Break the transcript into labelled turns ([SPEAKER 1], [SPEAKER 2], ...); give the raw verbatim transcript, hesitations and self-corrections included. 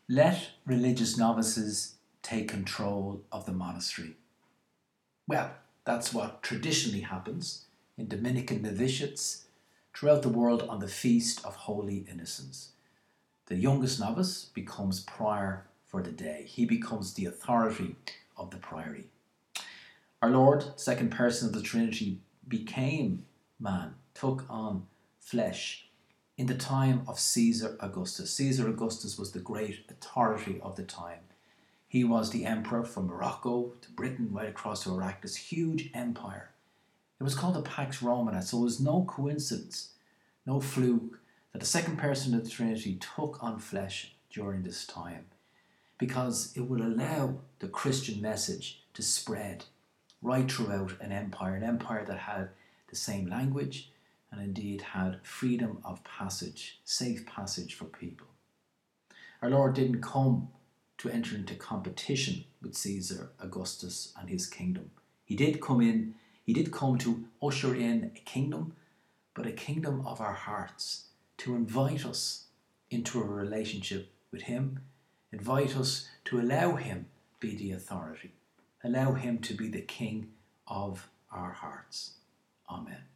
[SPEAKER 1] Let religious novices take control of the monastery. Well, that's what traditionally happens in Dominican novitiates throughout the world on the Feast of Holy Innocents. The youngest novice becomes prior for the day. He becomes the authority of the priory. Our Lord, second person of the Trinity, became man, took on flesh in the time of Caesar Augustus. Caesar Augustus was the great authority of the time. He was the emperor from Morocco to Britain, right across to Iraq, this huge empire. It was called the Pax Romana, so it was no coincidence, no fluke, that the second person of the Trinity took on flesh during this time, because it would allow the Christian message to spread right throughout an empire, an empire that had the same language and indeed had freedom of passage, safe passage for people. Our Lord didn't come to enter into competition with Caesar Augustus and his kingdom. He did come in, he did come to usher in a kingdom, but a kingdom of our hearts, to invite us into a relationship with him, invite us to allow him be the authority, allow him to be the king of our hearts. Amen.